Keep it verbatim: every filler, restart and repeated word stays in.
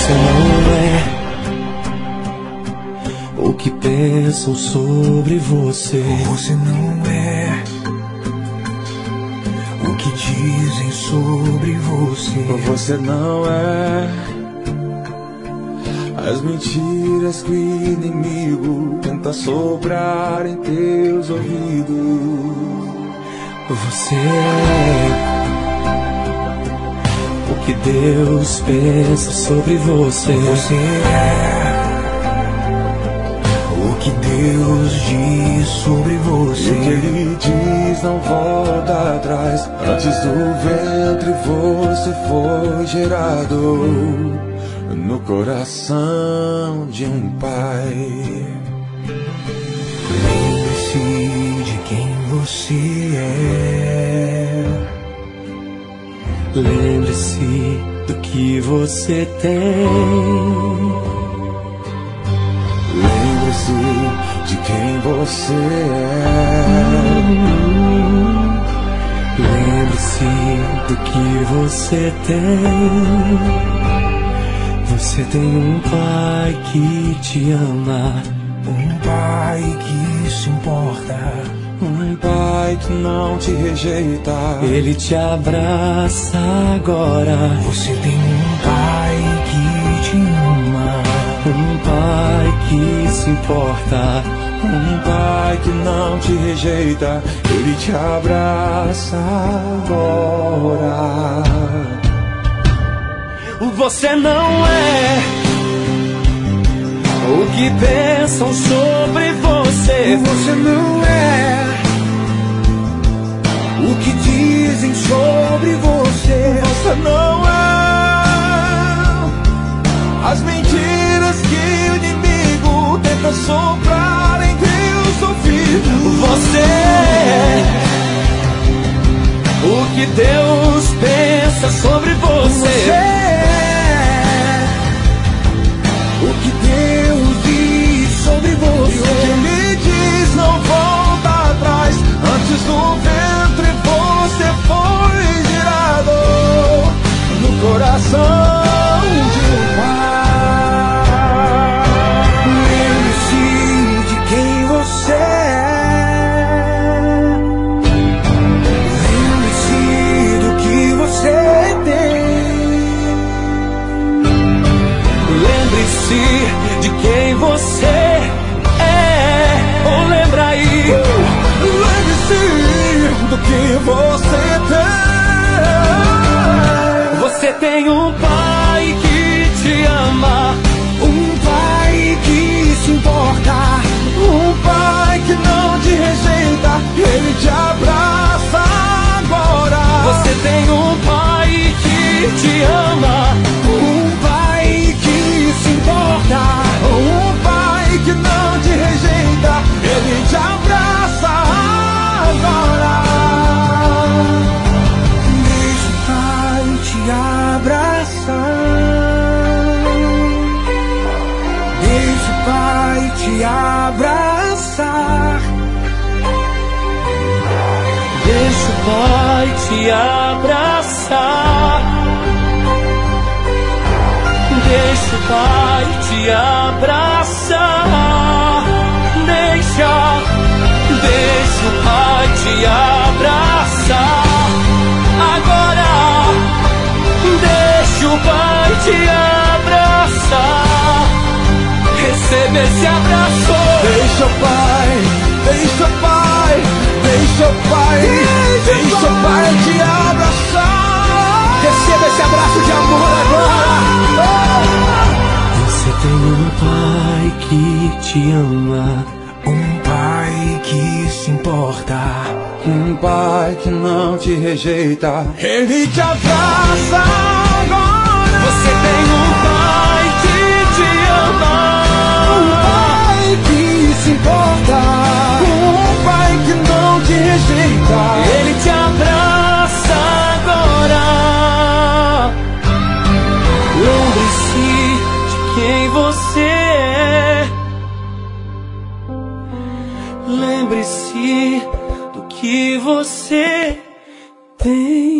Você não é o que pensam sobre você. Você não é o que dizem sobre você. Você não é as mentiras que o inimigo tenta soprar em teus ouvidos. Você é o que Deus pensa sobre você. Você é o que Deus diz sobre você. E o que Ele diz não volta atrás. Antes do ventre você foi gerado no coração de um pai. Lembre-se de quem você é. Lembre-se do que você tem. Lembre-se de quem você é. Lembre-se do que você tem. Você tem um pai que te ama, um pai que se importa, um pai que não te rejeita. Ele te abraça agora. Você tem um pai que te ama, um pai que se importa, um pai que não te rejeita. Ele te abraça agora. Você não é o que pensam sobre você. Você não é o que dizem sobre você. Você não é as mentiras que o inimigo tenta soprar em teus ouvidos. Você é o que Deus pensa sobre você. Você é o que Deus diz sobre você. E o que Ele diz não volta atrás. Antes do ventre você foi gerado no coração de um pai. Lembre-se de quem você é. Lembre-se do que você tem. Lembre-se de quem você é. Ou lembra aí. Lembre-se do que você tem. Você tem um pai que te ama, Um pai que se importa, Um pai que não te rejeita. Ele te abraça agora. você tem um pai que te ama, um pai que se importa, Um pai que não te rejeita. Ele te abraça agora. deixa o pai te abraçar. Deixa o pai te abraçar. deixa o pai te abraçar. Deixa o pai te abraçar. Deixa, deixa o pai te abraçar. Agora, deixa o pai te abraçar. Receba esse abraço. Deixa o pai, deixa o pai, deixa o pai, deixa o pai te abraçar. Receba esse abraço de amor agora. Você tem um pai que te ama, Um pai que se importa, Um pai que não te rejeita. Ele te abraça agora. você tem um pai que te ama, um pai que se importa, Um pai que não te rejeita. ele te abraça agora. Lembre-se de quem você é. Lembre-se do que você tem.